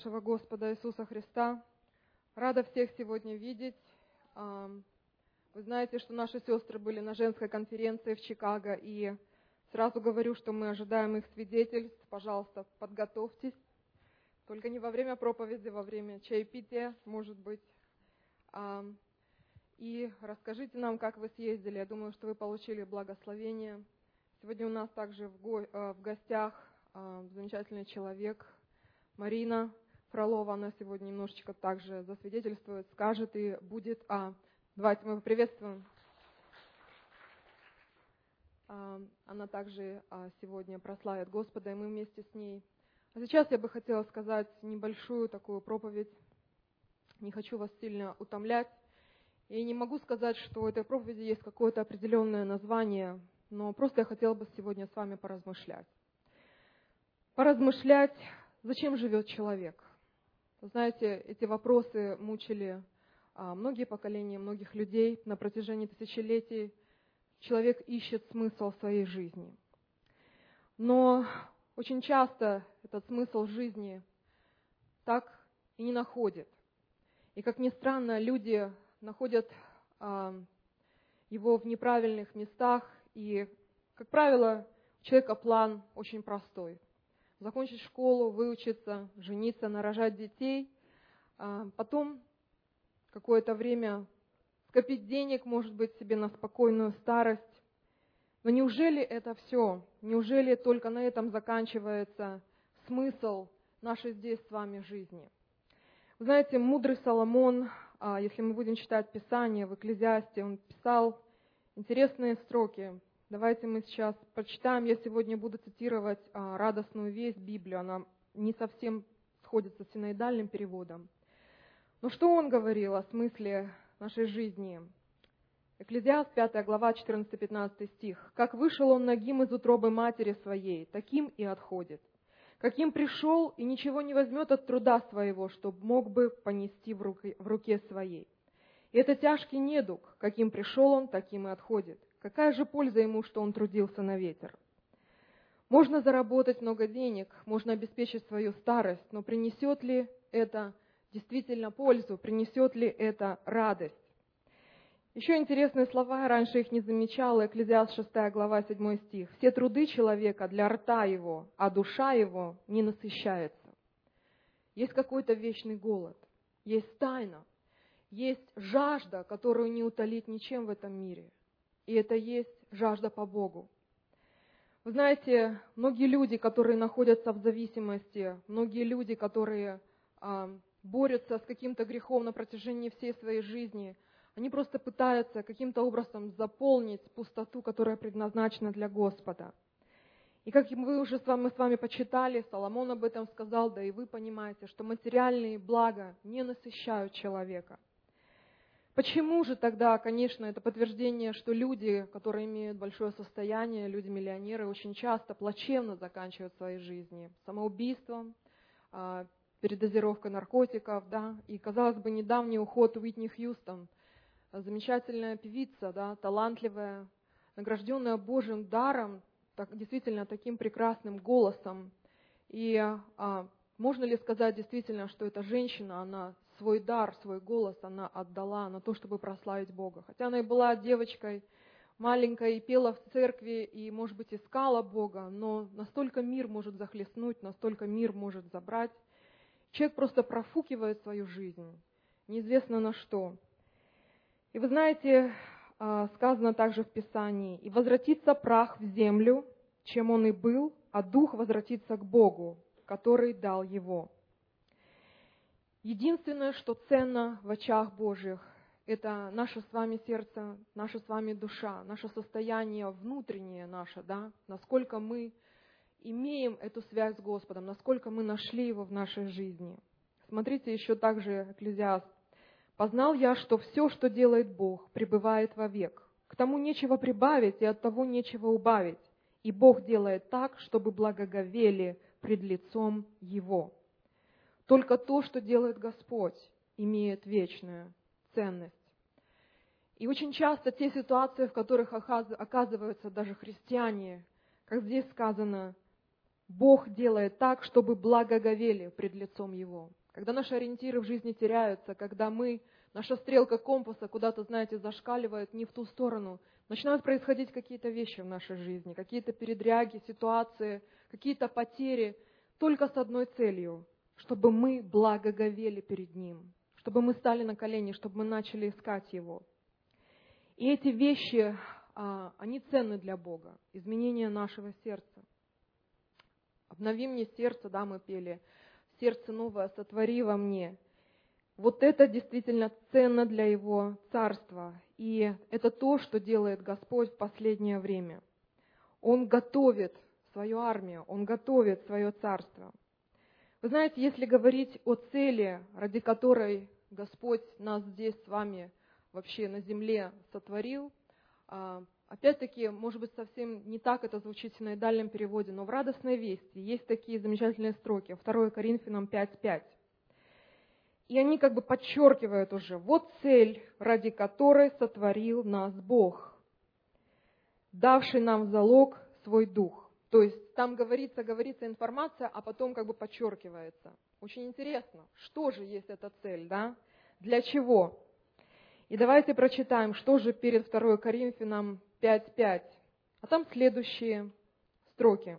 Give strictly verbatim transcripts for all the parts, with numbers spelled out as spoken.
нашего Господа Иисуса Христа. Рада всех сегодня видеть. Вы знаете, что наши сестры были на женской конференции в Чикаго, и сразу говорю, что мы ожидаем их свидетельств. Пожалуйста, подготовьтесь. Только не во время проповеди, во время чаепития, может быть. И расскажите нам, как вы съездили. Я думаю, что вы получили благословение. Сегодня у нас также в, го- в гостях замечательный человек, Марина Фролова. Она сегодня немножечко также засвидетельствует, скажет и будет. А, давайте мы поприветствуем. А, она также а, сегодня прославит Господа, и мы вместе с ней. А сейчас я бы хотела сказать небольшую такую проповедь. Не хочу вас сильно утомлять. И не могу сказать, что у этой проповеди есть какое-то определенное название, но просто я хотела бы сегодня с вами поразмышлять. Поразмышлять, зачем живет человек. Вы знаете, эти вопросы мучили а, многие поколения, многих людей на протяжении тысячелетий. Человек ищет смысл своей жизни. Но очень часто этот смысл жизни так и не находит. И, как ни странно, люди находят а, его в неправильных местах. И, как правило, у человека план очень простой. Закончить школу, выучиться, жениться, нарожать детей, а потом какое-то время скопить денег, может быть, себе на спокойную старость. Но неужели это все? Неужели только на этом заканчивается смысл нашей здесь с вами жизни? Вы знаете, мудрый Соломон, если мы будем читать Писание в Экклезиасте, он писал интересные строки. Давайте мы сейчас прочитаем. Я сегодня буду цитировать а, радостную весть, Библию. Она не совсем сходится с синоидальным переводом. Но что он говорил о смысле нашей жизни? Экклезиаст, пятая глава, четырнадцатый-пятнадцатый стих. «Как вышел он нагим из утробы матери своей, таким и отходит. Каким пришел, и ничего не возьмет от труда своего, чтоб мог бы понести в руке, в руке своей. И это тяжкий недуг. Каким пришел он, таким и отходит. Какая же польза ему, что он трудился на ветер? Можно заработать много денег, можно обеспечить свою старость, но принесет ли это действительно пользу, принесет ли это радость?» Еще интересные слова, я раньше их не замечала. Экклезиаст, шестая глава, седьмой стих. «Все труды человека для рта его, а душа его не насыщается». Есть какой-то вечный голод, есть тайна, есть жажда, которую не утолить ничем в этом мире. И это есть жажда по Богу. Вы знаете, многие люди, которые находятся в зависимости, многие люди, которые а, борются с каким-то грехом на протяжении всей своей жизни, они просто пытаются каким-то образом заполнить пустоту, которая предназначена для Господа. И как мы уже с вами, мы с вами почитали, Соломон об этом сказал, да и вы понимаете, что материальные блага не насыщают человека. Почему же тогда, конечно, это подтверждение, что люди, которые имеют большое состояние, люди-миллионеры, очень часто плачевно заканчивают свои жизни самоубийством, передозировкой наркотиков, да, и, казалось бы, недавний уход Уитни Хьюстон, замечательная певица, да, талантливая, награжденная Божьим даром, так, действительно таким прекрасным голосом. И а, можно ли сказать действительно, что эта женщина, она свой дар, свой голос она отдала на то, чтобы прославить Бога. Хотя она и была девочкой маленькой, и пела в церкви, и, может быть, искала Бога, но настолько мир может захлестнуть, настолько мир может забрать. Человек просто профукивает свою жизнь, неизвестно на что. И вы знаете, сказано также в Писании, «И возвратится прах в землю, чем он и был, а дух возвратится к Богу, который дал его». Единственное, что ценно в очах Божьих, это наше с вами сердце, наша с вами душа, наше состояние внутреннее наше, да, насколько мы имеем эту связь с Господом, насколько мы нашли Его в нашей жизни. Смотрите еще также Экклезиаст. «Познал я, что все, что делает Бог, пребывает вовек. К тому нечего прибавить, и от того нечего убавить. И Бог делает так, чтобы благоговели пред лицом Его». Только то, что делает Господь, имеет вечную ценность. И очень часто те ситуации, в которых оказываются даже христиане, как здесь сказано, Бог делает так, чтобы благоговели пред лицом Его. Когда наши ориентиры в жизни теряются, когда мы, наша стрелка компаса куда-то, знаете, зашкаливает не в ту сторону, начинают происходить какие-то вещи в нашей жизни, какие-то передряги, ситуации, какие-то потери, только с одной целью, чтобы мы благоговели перед Ним, чтобы мы стали на колени, чтобы мы начали искать Его. И эти вещи, они ценны для Бога, изменение нашего сердца. «Обнови мне сердце», да, мы пели, «сердце новое сотвори во мне». Вот это действительно ценно для Его Царства. И это то, что делает Господь в последнее время. Он готовит свою армию, Он готовит свое Царство. Вы знаете, если говорить о цели, ради которой Господь нас здесь с вами вообще на земле сотворил, опять-таки, может быть, совсем не так это звучит в синоидальном переводе, но в «Радостной вести» есть такие замечательные строки, второе Коринфянам пять пять. И они как бы подчеркивают уже, вот цель, ради которой сотворил нас Бог, давший нам в залог свой дух. То есть там говорится, говорится информация, а потом как бы подчеркивается. Очень интересно, что же есть эта цель, да? Для чего? И давайте прочитаем, что же перед второе Коринфянам пять пять. А там следующие строки.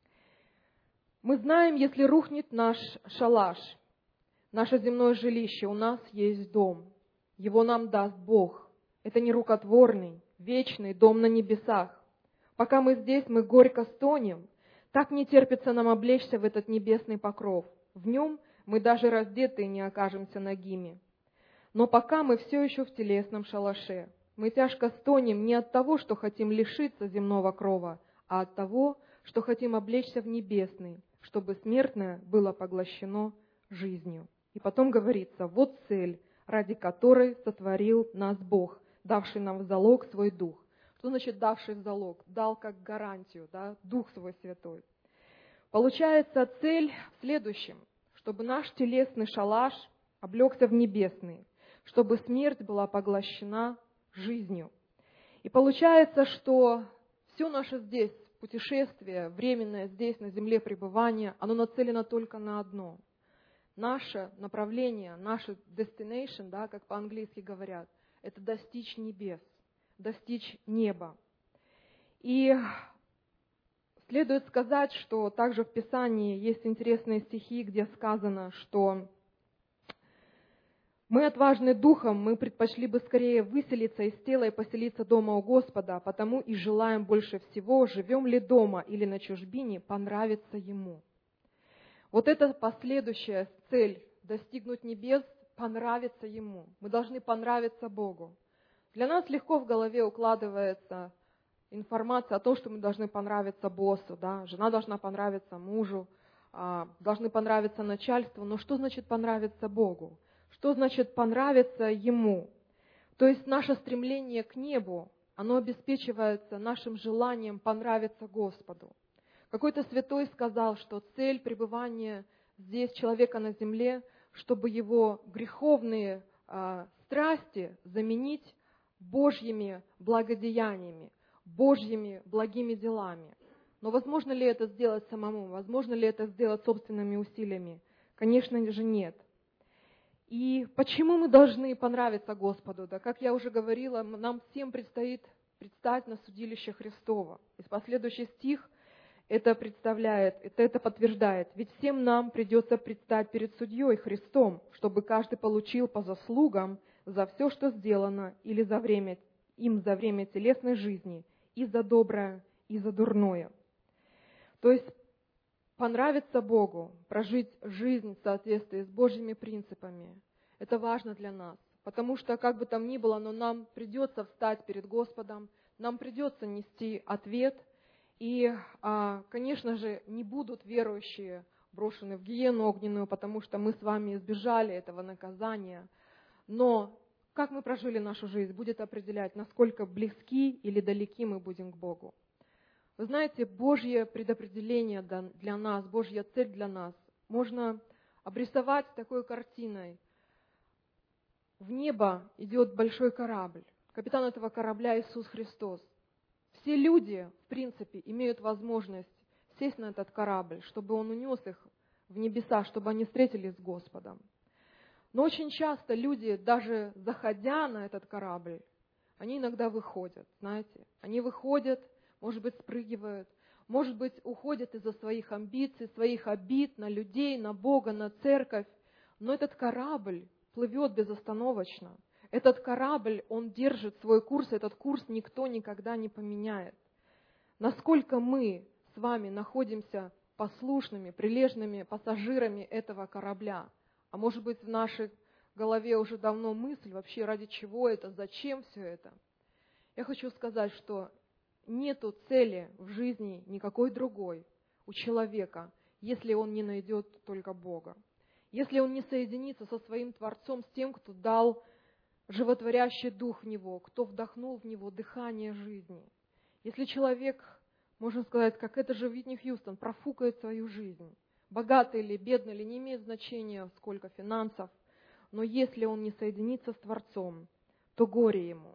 «Мы знаем, если рухнет наш шалаш, наше земное жилище, у нас есть дом. Его нам даст Бог. Это нерукотворный, вечный дом на небесах. Пока мы здесь, мы горько стонем. Так не терпится нам облечься в этот небесный покров. В нем мы даже раздетые не окажемся нагими. Но пока мы все еще в телесном шалаше. Мы тяжко стонем не от того, что хотим лишиться земного крова, а от того, что хотим облечься в небесный, чтобы смертное было поглощено жизнью». И потом говорится, вот цель, ради которой сотворил нас Бог, давший нам в залог свой дух. Что значит давший в залог? Дал как гарантию, да, Дух свой Святой. Получается, цель в следующем, чтобы наш телесный шалаш облегся в небесный, чтобы смерть была поглощена жизнью. И получается, что все наше здесь путешествие, временное здесь на земле пребывание, оно нацелено только на одно. Наше направление, наше destination, да, как по-английски говорят, это достичь небес, достичь неба. И следует сказать, что также в Писании есть интересные стихи, где сказано, что мы, отважны духом, мы предпочли бы скорее выселиться из тела и поселиться дома у Господа, потому и желаем больше всего, живем ли дома или на чужбине, понравиться Ему. Вот это последующая цель – достигнуть небес, понравиться Ему. Мы должны понравиться Богу. Для нас легко в голове укладывается информация о том, что мы должны понравиться боссу, да? Жена должна понравиться мужу, должны понравиться начальству. Но что значит понравиться Богу? Что значит понравиться Ему? То есть наше стремление к небу, оно обеспечивается нашим желанием понравиться Господу. Какой-то святой сказал, что цель пребывания здесь человека на земле, чтобы его греховные э, страсти заменить Божьими благодеяниями, Божьими благими делами. Но возможно ли это сделать самому? Возможно ли это сделать собственными усилиями? Конечно же, нет. И почему мы должны понравиться Господу? Да, как я уже говорила, нам всем предстоит предстать на судилище Христова. И последующий стих это представляет, это, это подтверждает. Ведь всем нам придется предстать перед судьей Христом, чтобы каждый получил по заслугам за все, что сделано или за время, им за время телесной жизни, и за доброе, и за дурное. То есть понравиться Богу, прожить жизнь в соответствии с Божьими принципами, это важно для нас. Потому что, как бы там ни было, но нам придется встать перед Господом, нам придется нести ответ. И, конечно же, не будут верующие брошены в гиену огненную, потому что мы с вами избежали этого наказания. Но как мы прожили нашу жизнь, будет определять, насколько близки или далеки мы будем к Богу. Вы знаете, Божье предопределение для нас, Божья цель для нас можно обрисовать такой картиной. В небо идет большой корабль. Капитан этого корабля Иисус Христос. Все люди, в принципе, имеют возможность сесть на этот корабль, чтобы он унес их в небеса, чтобы они встретились с Господом. Но очень часто люди, даже заходя на этот корабль, они иногда выходят, знаете. Они выходят, может быть, спрыгивают, может быть, уходят из-за своих амбиций, своих обид на людей, на Бога, на церковь. Но этот корабль плывет безостановочно. Этот корабль, он держит свой курс, этот курс никто никогда не поменяет. Насколько мы с вами находимся послушными, прилежными пассажирами этого корабля. А может быть, в нашей голове уже давно мысль, вообще ради чего это, зачем все это. Я хочу сказать, что нету цели в жизни никакой другой у человека, если он не найдет только Бога. Если он не соединится со своим Творцом, с тем, кто дал животворящий дух в него, кто вдохнул в него дыхание жизни. Если человек, можно сказать, как это же Уитни Хьюстон, профукает свою жизнь, богатый или бедный или не имеет значения, сколько финансов, но если он не соединится с Творцом, то горе ему.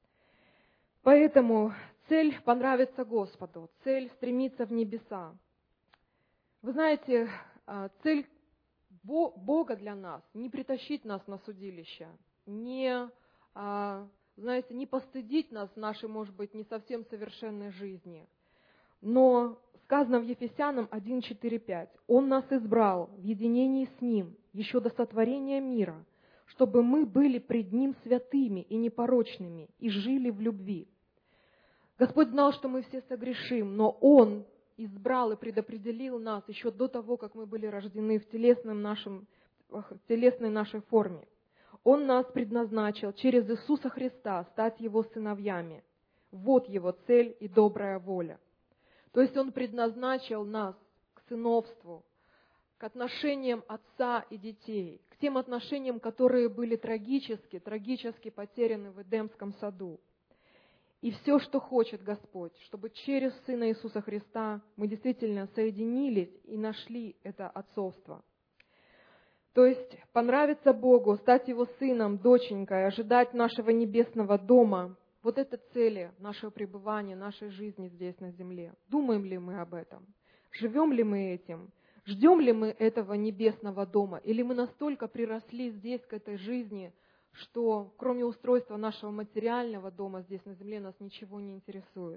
Поэтому цель понравиться Господу, цель стремиться в небеса. Вы знаете, цель Бога для нас не притащить нас на судилище, не, знаете, не постыдить нас в нашей, может быть, не совсем совершенной жизни. Но сказано в Ефесянам один, четыре, пять. «Он нас избрал в единении с Ним еще до сотворения мира, чтобы мы были пред Ним святыми и непорочными и жили в любви». Господь знал, что мы все согрешим, но Он избрал и предопределил нас еще до того, как мы были рождены в, телесном нашем, в телесной нашей форме. Он нас предназначил через Иисуса Христа стать Его сыновьями. Вот Его цель и добрая воля. То есть Он предназначил нас к сыновству, к отношениям отца и детей, к тем отношениям, которые были трагически, трагически потеряны в Эдемском саду. И все, что хочет Господь, чтобы через Сына Иисуса Христа мы действительно соединились и нашли это отцовство. То есть понравиться Богу, стать Его сыном, доченькой, ожидать нашего небесного дома – вот это цели нашего пребывания, нашей жизни здесь на земле. Думаем ли мы об этом? Живем ли мы этим? Ждем ли мы этого небесного дома? Или мы настолько приросли здесь к этой жизни, что кроме устройства нашего материального дома здесь на земле нас ничего не интересует?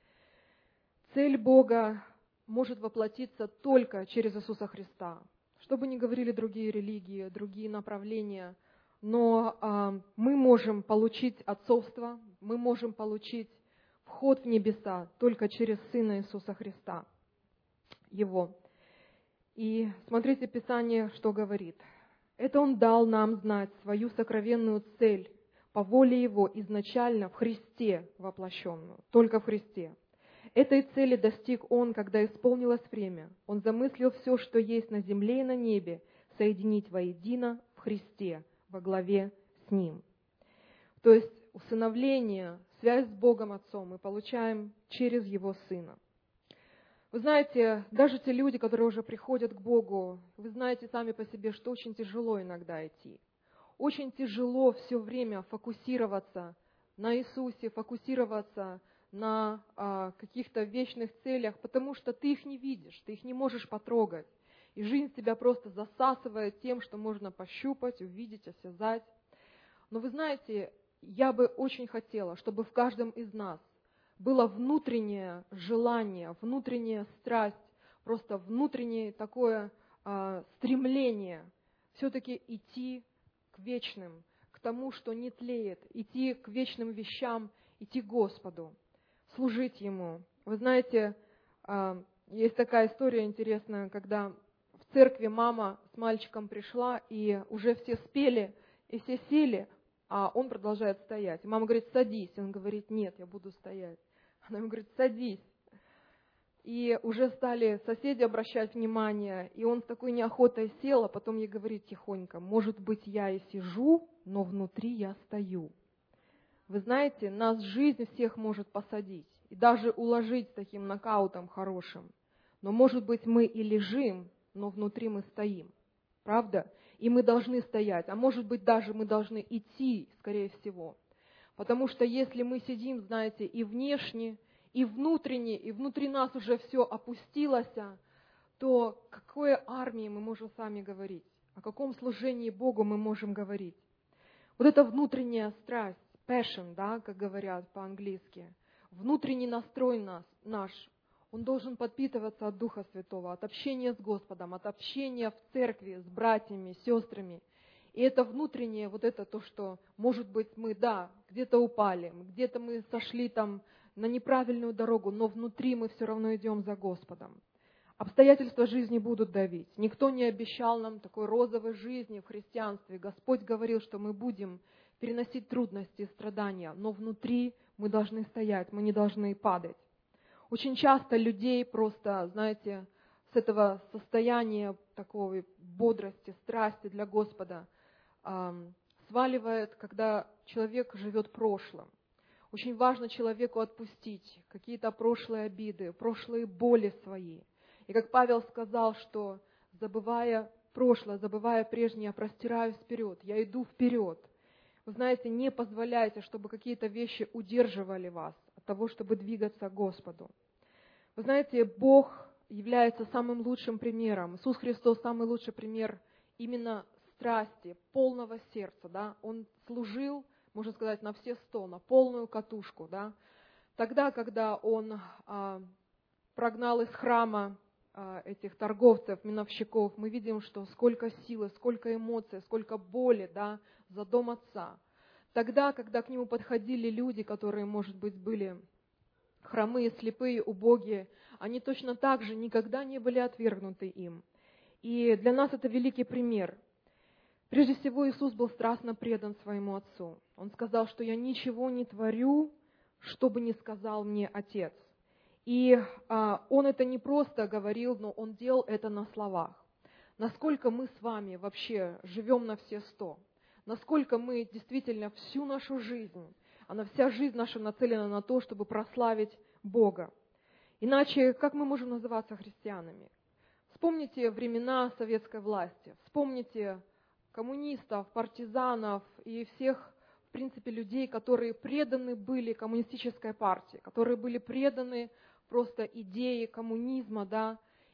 Цель Бога может воплотиться только через Иисуса Христа. Что бы ни говорили другие религии, другие направления, но а, мы можем получить отцовство, мы можем получить вход в небеса только через Сына Иисуса Христа, Его. И смотрите, Писание что говорит. Это Он дал нам знать свою сокровенную цель по воле Его изначально в Христе воплощенную, только в Христе. Этой цели достиг Он, когда исполнилось время. Он замыслил все, что есть на земле и на небе, соединить воедино в Христе, во главе с Ним. То есть усыновление, связь с Богом Отцом мы получаем через Его Сына. Вы знаете, даже те люди, которые уже приходят к Богу, вы знаете сами по себе, что очень тяжело иногда идти. Очень тяжело все время фокусироваться на Иисусе, фокусироваться на а, каких-то вечных целях, потому что ты их не видишь, ты их не можешь потрогать. И жизнь тебя просто засасывает тем, что можно пощупать, увидеть, осязать. Но вы знаете, я бы очень хотела, чтобы в каждом из нас было внутреннее желание, внутренняя страсть, просто внутреннее такое а, стремление все-таки идти к вечным, к тому, что не тлеет, идти к вечным вещам, идти к Господу, служить Ему. Вы знаете, а, есть такая история интересная, когда в церкви мама с мальчиком пришла, и уже все спели, и все сели, а он продолжает стоять. И мама говорит: садись. И он говорит: нет, я буду стоять. Она ему говорит: садись. И уже стали соседи обращать внимание, и он с такой неохотой сел, а потом ей говорит тихонько: может быть, я и сижу, но внутри я стою. Вы знаете, нас жизнь всех может посадить, и даже уложить с таким нокаутом хорошим. Но, может быть, мы и лежим, но внутри мы стоим. Правда? И мы должны стоять. А может быть, даже мы должны идти, скорее всего. Потому что если мы сидим, знаете, и внешне, и внутренне, и внутри нас уже все опустилось, то о какой армии мы можем с вами говорить? О каком служении Богу мы можем говорить? Вот эта внутренняя страсть, passion, да, как говорят по-английски, внутренний настрой нас, наш, он должен подпитываться от Духа Святого, от общения с Господом, от общения в церкви с братьями, сестрами. И это внутреннее, вот это то, что, может быть, мы, да, где-то упали, где-то мы сошли там на неправильную дорогу, но внутри мы все равно идем за Господом. Обстоятельства жизни будут давить. Никто не обещал нам такой розовой жизни в христианстве. Господь говорил, что мы будем переносить трудности и страдания, но внутри мы должны стоять, мы не должны падать. Очень часто людей просто, знаете, с этого состояния такой бодрости, страсти для Господа эм, сваливает, когда человек живет прошлым. Очень важно человеку отпустить какие-то прошлые обиды, прошлые боли свои. И как Павел сказал, что забывая прошлое, забывая прежнее, я простираюсь вперед, я иду вперед. Вы знаете, не позволяйте, чтобы какие-то вещи удерживали вас от того, чтобы двигаться к Господу. Вы знаете, Бог является самым лучшим примером. Иисус Христос самый лучший пример именно страсти, полного сердца. Да? Он служил, можно сказать, на все сто, на полную катушку. Да? Тогда, когда Он а, прогнал из храма а, этих торговцев, миновщиков, мы видим, что сколько силы, сколько эмоций, сколько боли, да, за дом Отца. Тогда, когда к Нему подходили люди, которые, может быть, были хромые, слепые, убогие, они точно так же никогда не были отвергнуты им. И для нас это великий пример. Прежде всего, Иисус был страстно предан своему Отцу. Он сказал, что я ничего не творю, что бы не сказал мне Отец. И а, Он это не просто говорил, но Он делал это на словах. Насколько мы с вами вообще живем на все сто? Насколько мы действительно всю нашу жизнь, она вся жизнь наша нацелена на то, чтобы прославить Бога. Иначе как мы можем называться христианами? Вспомните времена советской власти, вспомните коммунистов, партизанов и всех, в принципе, людей, которые преданы были коммунистической партии, которые были преданы просто идее коммунизма, да,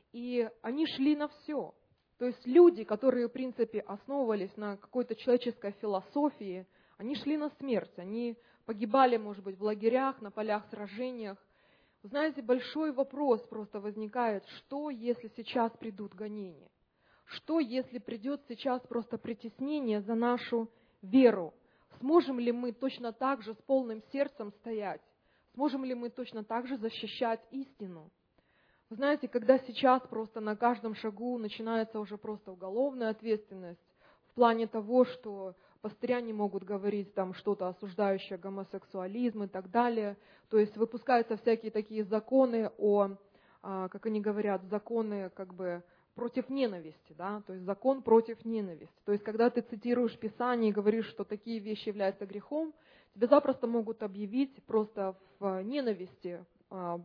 и они шли на все. То есть люди, которые, в принципе, основывались на какой-то человеческой философии, они шли на смерть, они погибали, может быть, в лагерях, на полях сражениях. Знаете, большой вопрос просто возникает, что если сейчас придут гонения? Что если придет сейчас просто притеснение за нашу веру? Сможем ли мы точно так же с полным сердцем стоять? Сможем ли мы точно так же защищать истину? Вы знаете, когда сейчас просто на каждом шагу начинается уже просто уголовная ответственность в плане того, что пастыря не могут говорить там что-то осуждающее гомосексуализм и так далее. То есть выпускаются всякие такие законы о, как они говорят, законы как бы против ненависти, да, то есть закон против ненависти. То есть когда ты цитируешь Писание и говоришь, что такие вещи являются грехом, тебя запросто могут объявить просто в ненависти, в,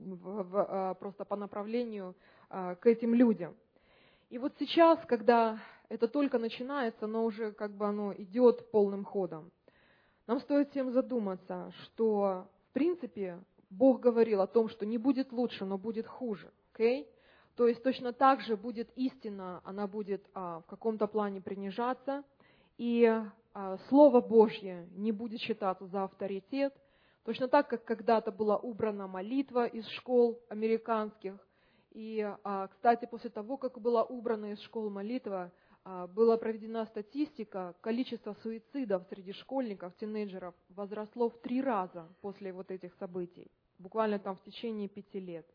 в, просто по направлению к этим людям. И вот сейчас, когда это только начинается, но уже как бы оно идет полным ходом, нам стоит всем задуматься, что в принципе Бог говорил о том, что не будет лучше, но будет хуже. Okay? То есть точно так же будет истина, она будет а, в каком-то плане принижаться, и а, Слово Божье не будет считаться за авторитет. Точно так, как когда-то была убрана молитва из школ американских. И, а, кстати, после того, как была убрана из школ молитва, а, была проведена статистика, количество суицидов среди школьников, тинейджеров возросло в три раза после вот этих событий, буквально там в течение пяти лет.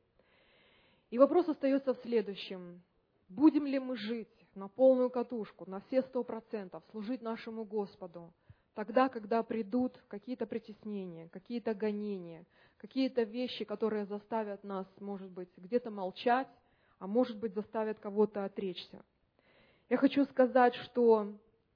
И вопрос остается в следующем. Будем ли мы жить на полную катушку, на все сто процентов, служить нашему Господу, тогда, когда придут какие-то притеснения, какие-то гонения, какие-то вещи, которые заставят нас, может быть, где-то молчать, а может быть, заставят кого-то отречься. Я хочу сказать, что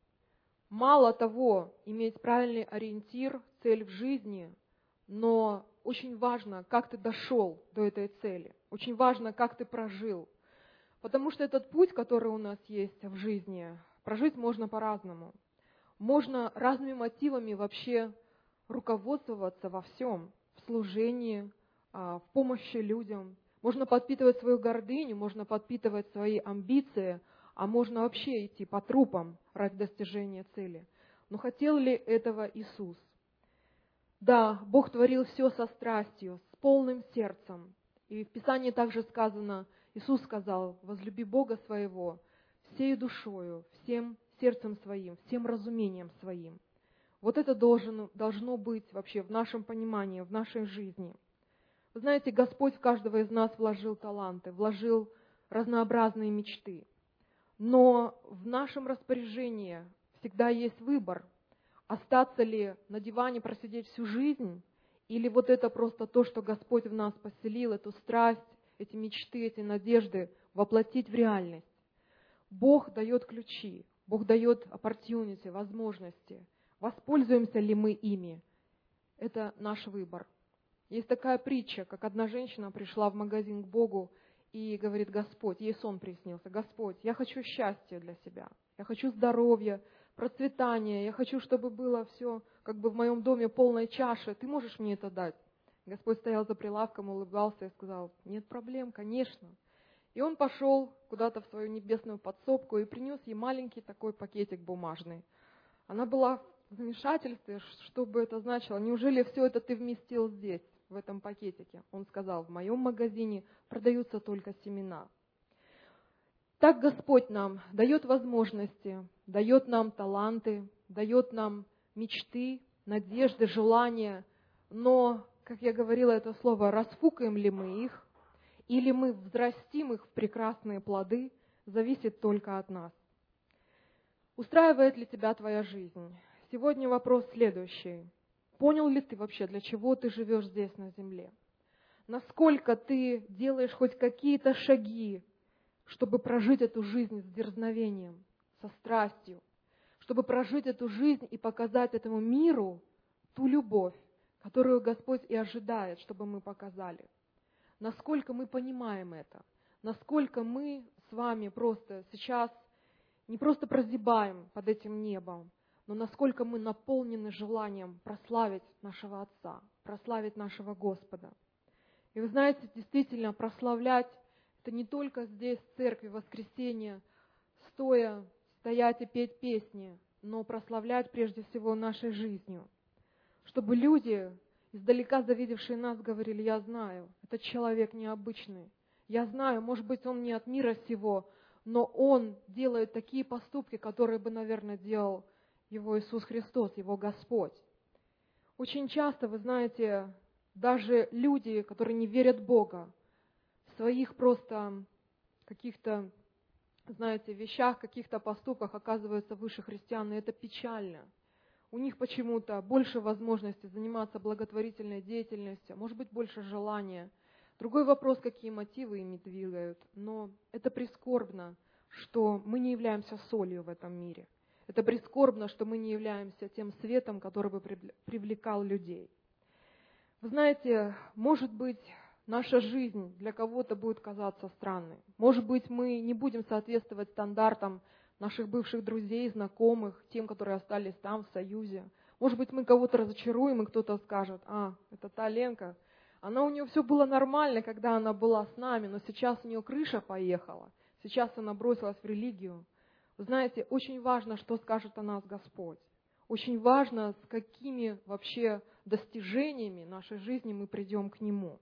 мало того иметь правильный ориентир, цель в жизни, но очень важно, как ты дошел до этой цели. Очень важно, как ты прожил. Потому что этот путь, который у нас есть в жизни, прожить можно по-разному. Можно разными мотивами вообще руководствоваться во всем. В служении, в помощи людям. Можно подпитывать свою гордыню, можно подпитывать свои амбиции, а можно вообще идти по трупам ради достижения цели. Но хотел ли этого Иисус? Да, Бог творил все со страстью, с полным сердцем. И в Писании также сказано, Иисус сказал: возлюби Бога своего всей душою, всем сердцем своим, всем разумением своим. Вот это должно, должно быть вообще в нашем понимании, в нашей жизни. Вы знаете, Господь в каждого из нас вложил таланты, вложил разнообразные мечты. Но в нашем распоряжении всегда есть выбор, остаться ли на диване, просидеть всю жизнь, или вот это просто то, что Господь в нас поселил, эту страсть, эти мечты, эти надежды воплотить в реальность. Бог дает ключи, Бог дает opportunity, возможности. Воспользуемся ли мы ими? Это наш выбор. Есть такая притча, как одна женщина пришла в магазин к Богу и говорит: Господь, ей сон приснился: Господь, я хочу счастья для себя, я хочу здоровья, процветания, я хочу, чтобы было все как бы в моем доме полной чаши, ты можешь мне это дать? Господь стоял за прилавком, улыбался и сказал: нет проблем, конечно. И он пошел куда-то в свою небесную подсобку и принес ей маленький такой пакетик бумажный. Она была в замешательстве, что бы это значило. Неужели все это ты вместил здесь, в этом пакетике? Он сказал: в моем магазине продаются только семена. Так Господь нам дает возможности, дает нам таланты, дает нам мечты, надежды, желания. Но, как я говорила это слово, расфукаем ли мы их, или мы взрастим их в прекрасные плоды, зависит только от нас. Устраивает ли тебя твоя жизнь? Сегодня вопрос следующий. Понял ли ты вообще, для чего ты живешь здесь на земле? Насколько ты делаешь хоть какие-то шаги, чтобы прожить эту жизнь с дерзновением, со страстью, чтобы прожить эту жизнь и показать этому миру ту любовь, которую Господь и ожидает, чтобы мы показали. Насколько мы понимаем это, насколько мы с вами просто сейчас не просто прозябаем под этим небом, но насколько мы наполнены желанием прославить нашего Отца, прославить нашего Господа. И вы знаете, действительно, прославлять это не только здесь, в церкви, в воскресенье, стоя, стоять и петь песни, но прославлять прежде всего нашей жизнью. Чтобы люди, издалека завидевшие нас, говорили: я знаю, этот человек необычный. Я знаю, может быть, он не от мира сего, но он делает такие поступки, которые бы, наверное, делал его Иисус Христос, его Господь. Очень часто, вы знаете, даже люди, которые не верят в Бога, в своих просто каких-то, знаете, вещах, каких-то поступках оказываются выше христиан, и это печально. У них почему-то больше возможностей заниматься благотворительной деятельностью, может быть, больше желания. Другой вопрос, какие мотивы ими двигают. Но это прискорбно, что мы не являемся солью в этом мире. Это прискорбно, что мы не являемся тем светом, который бы привлекал людей. Вы знаете, может быть, наша жизнь для кого-то будет казаться странной. Может быть, мы не будем соответствовать стандартам наших бывших друзей, знакомых, тем, которые остались там, в Союзе. Может быть, мы кого-то разочаруем, и кто-то скажет: а, это та Ленка, она, у нее все было нормально, когда она была с нами, но сейчас у нее крыша поехала, сейчас она бросилась в религию. Вы знаете, очень важно, что скажет о нас Господь. Очень важно, с какими вообще достижениями нашей жизни мы придем к Нему.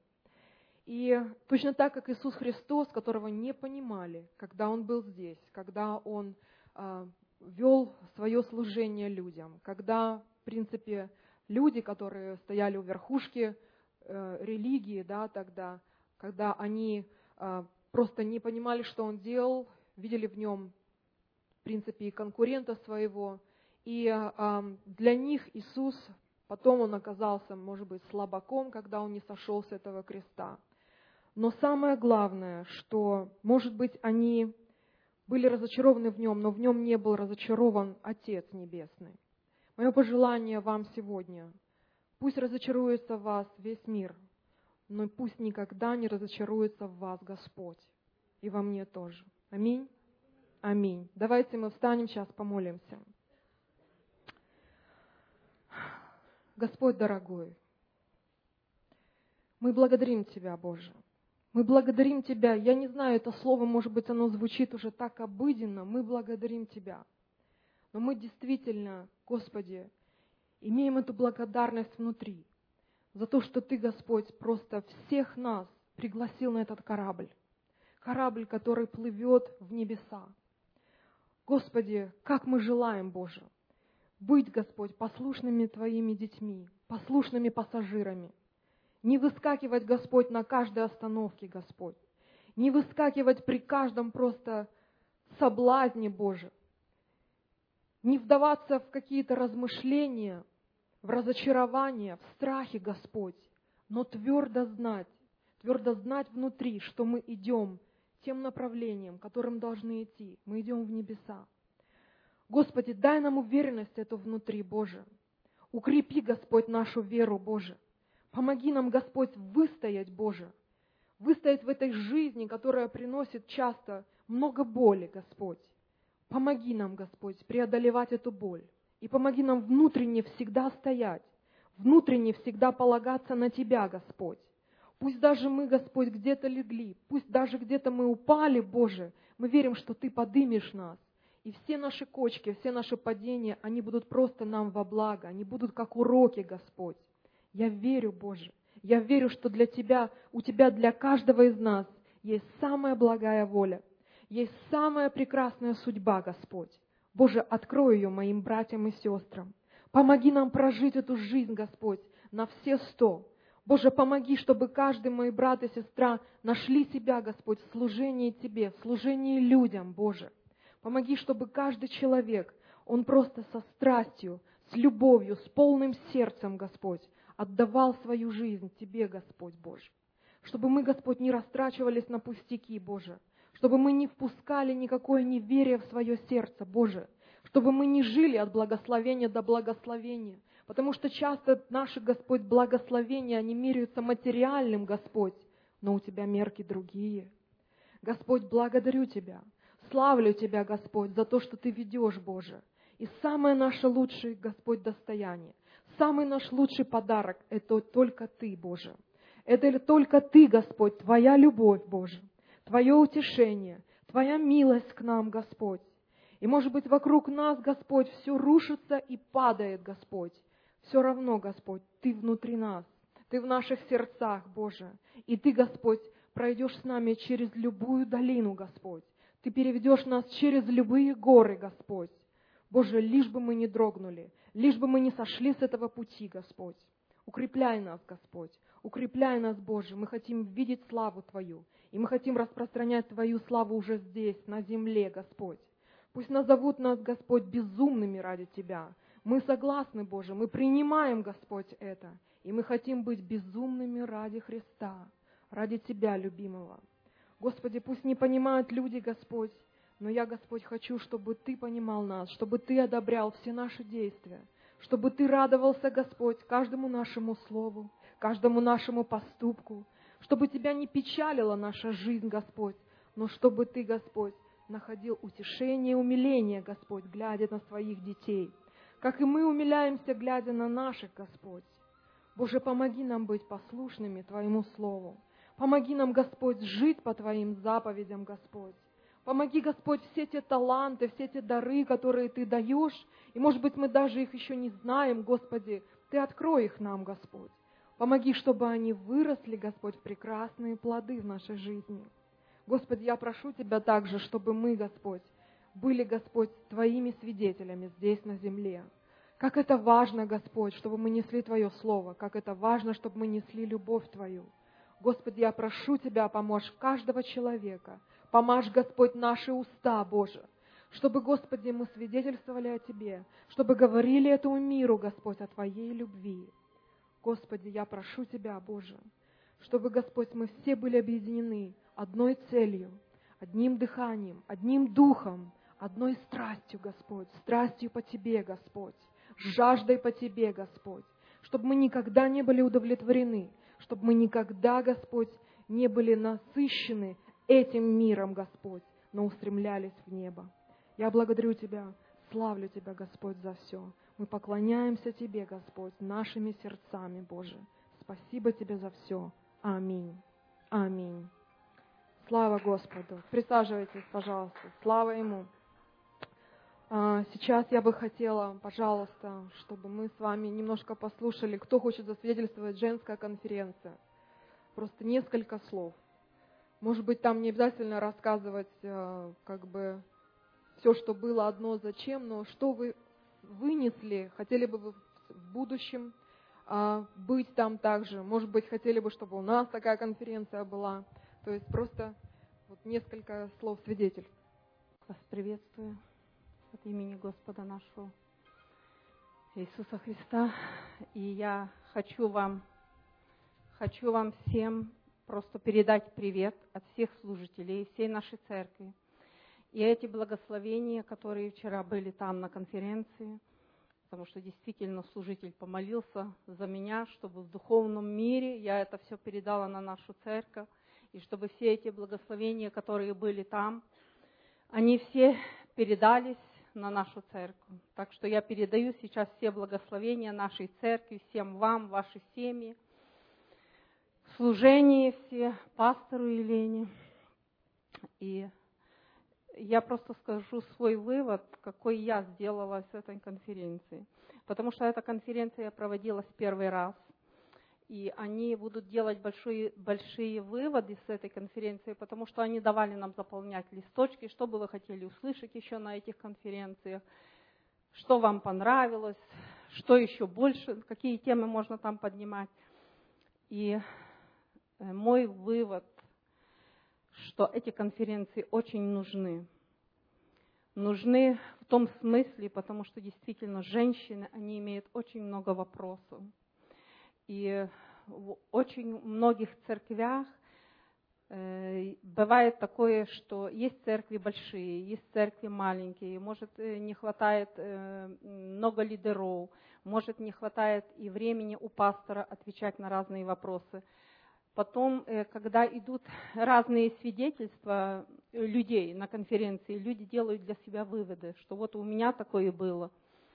И точно так, как Иисус Христос, которого не понимали, когда Он был здесь, когда Он э, вел свое служение людям, когда, в принципе, люди, которые стояли у верхушки э, религии, да, тогда, когда они э, просто не понимали, что Он делал, видели в Нем, в принципе, и конкурента своего, и э, для них Иисус, потом Он оказался, может быть, слабаком, когда Он не сошел с этого креста. Но самое главное, что, может быть, они были разочарованы в Нем, но в Нем не был разочарован Отец Небесный. Мое пожелание вам сегодня: пусть разочаруется в вас весь мир, но пусть никогда не разочаруется в вас Господь, и во мне тоже. Аминь. Аминь. Давайте мы встанем, сейчас помолимся. Господь дорогой, Мы благодарим Тебя, Боже. Мы благодарим Тебя. Я не знаю, это слово, может быть, оно звучит уже так обыденно. Мы благодарим Тебя. Но мы действительно, Господи, имеем эту благодарность внутри за то, что Ты, Господь, просто всех нас пригласил на этот корабль. Корабль, который плывет в небеса. Господи, как мы желаем, Боже, быть, Господь, послушными Твоими детьми, послушными пассажирами. Не выскакивать, Господь, на каждой остановке, Господь. Не выскакивать при каждом просто соблазне, Боже. Не вдаваться в какие-то размышления, в разочарование, в страхе, Господь. Но твердо знать, твердо знать внутри, что мы идем тем направлением, которым должны идти. Мы идем в небеса. Господи, дай нам уверенность эту внутри, Боже. Укрепи, Господь, нашу веру, Боже. Помоги нам, Господь, выстоять, Боже. Выстоять в этой жизни, которая приносит часто много боли, Господь. Помоги нам, Господь, преодолевать эту боль. И помоги нам внутренне всегда стоять, внутренне всегда полагаться на Тебя, Господь. Пусть даже мы, Господь, где-то легли, пусть даже где-то мы упали, Боже, мы верим, что Ты подымешь нас. И все наши кочки, все наши падения, они будут просто нам во благо, они будут как уроки, Господь. Я верю, Боже, я верю, что для Тебя, у Тебя для каждого из нас есть самая благая воля, есть самая прекрасная судьба, Господь. Боже, открой ее моим братьям и сестрам. Помоги нам прожить эту жизнь, Господь, на все сто. Боже, помоги, чтобы каждый мой брат и сестра нашли себя, Господь, в служении Тебе, в служении людям, Боже. Помоги, чтобы каждый человек, он просто со страстью, с любовью, с полным сердцем, Господь, отдавал свою жизнь Тебе, Господь Боже. Чтобы мы, Господь, не растрачивались на пустяки, Боже. Чтобы мы не впускали никакое неверие в свое сердце, Боже. Чтобы мы не жили от благословения до благословения. Потому что часто наши, Господь, благословения, они меряются материальным, Господь, но у Тебя мерки другие. Господь, благодарю Тебя, славлю Тебя, Господь, за то, что Ты ведешь, Боже. И самое наше лучшее, Господь, достояние, самый наш лучший подарок – это только Ты, Боже. Это только Ты, Господь, Твоя любовь, Боже, Твое утешение, Твоя милость к нам, Господь. И, может быть, вокруг нас, Господь, все рушится и падает, Господь. Все равно, Господь, Ты внутри нас, Ты в наших сердцах, Боже. И Ты, Господь, пройдешь с нами через любую долину, Господь. Ты переведешь нас через любые горы, Господь. Боже, лишь бы мы не дрогнули, лишь бы мы не сошли с этого пути, Господь. Укрепляй нас, Господь, укрепляй нас, Боже. Мы хотим видеть славу Твою, и мы хотим распространять Твою славу уже здесь, на земле, Господь. Пусть назовут нас, Господь, безумными ради Тебя. Мы согласны, Боже, мы принимаем, Господь, это. И мы хотим быть безумными ради Христа, ради Тебя, любимого. Господи, пусть не понимают люди, Господь, но я, Господь, хочу, чтобы Ты понимал нас, чтобы Ты одобрял все наши действия, чтобы Ты радовался, Господь, каждому нашему слову, каждому нашему поступку, чтобы Тебя не печалила наша жизнь, Господь, но чтобы Ты, Господь, находил утешение и умиление, Господь, глядя на своих детей, как и мы умиляемся, глядя на наших, Господь. Боже, помоги нам быть послушными Твоему Слову. Помоги нам, Господь, жить по Твоим заповедям, Господь. Помоги, Господь, все те таланты, все те дары, которые Ты даешь, и, может быть, мы даже их еще не знаем, Господи, Ты открой их нам, Господь. Помоги, чтобы они выросли, Господь, в прекрасные плоды в нашей жизни. Господи, я прошу Тебя также, чтобы мы, Господь, были, Господь, Твоими свидетелями здесь, на земле. Как это важно, Господь, чтобы мы несли Твое Слово, как это важно, чтобы мы несли любовь Твою. Господи, я прошу Тебя, помочь каждого человека. Помажь, Господь, наши уста, Боже, чтобы, Господи, мы свидетельствовали о Тебе, чтобы говорили этому миру, Господь, о Твоей любви. Господи, я прошу Тебя, Боже, чтобы, Господь, мы все были объединены одной целью, одним дыханием, одним духом, одной страстью, Господь, страстью по Тебе, Господь, жаждой по Тебе, Господь, чтобы мы никогда не были удовлетворены, чтобы мы никогда, Господь, не были насыщены этим миром, Господь, но устремлялись в небо. Я благодарю Тебя, славлю Тебя, Господь, за все. Мы поклоняемся Тебе, Господь, нашими сердцами, Боже. Спасибо Тебе за все. Аминь. Аминь. Слава Господу. Присаживайтесь, пожалуйста. Слава Ему. Сейчас я бы хотела, пожалуйста, чтобы мы с вами немножко послушали, кто хочет засвидетельствовать женская конференция. Просто несколько слов. Может быть, там не обязательно рассказывать как бы все, что было, одно зачем, но что вы вынесли, хотели бы вы в будущем быть там также. Может быть, хотели бы, чтобы у нас такая конференция была. То есть просто вот несколько слов свидетельств. Вас приветствую от имени Господа нашего Иисуса Христа. И я хочу вам, хочу вам всем просто передать привет от всех служителей, всей нашей церкви. И эти благословения, которые вчера были там на конференции, потому что действительно служитель помолился за меня, чтобы в духовном мире я это все передала на нашу церковь, и чтобы все эти благословения, которые были там, они все передались на нашу церковь. Так что я передаю сейчас все благословения нашей церкви, всем вам, ваши семьи, служение все, пастору Елене. И я просто скажу свой вывод, какой я сделала с этой конференции. Потому что эта конференция проводилась первый раз. И они будут делать большие, большие выводы с этой конференции, потому что они давали нам заполнять листочки, что бы вы хотели услышать еще на этих конференциях, что вам понравилось, что еще больше, какие темы можно там поднимать. И мой вывод, что эти конференции очень нужны. Нужны в том смысле, потому что действительно женщины, они имеют очень много вопросов. И в очень многих церквях э, бывает такое, что есть церкви большие, есть церкви маленькие, может не хватает э, много лидеров, может не хватает и времени у пастора отвечать на разные вопросы. Потом, э, когда идут разные свидетельства людей на конференции, люди делают для себя выводы, что вот у меня такое было,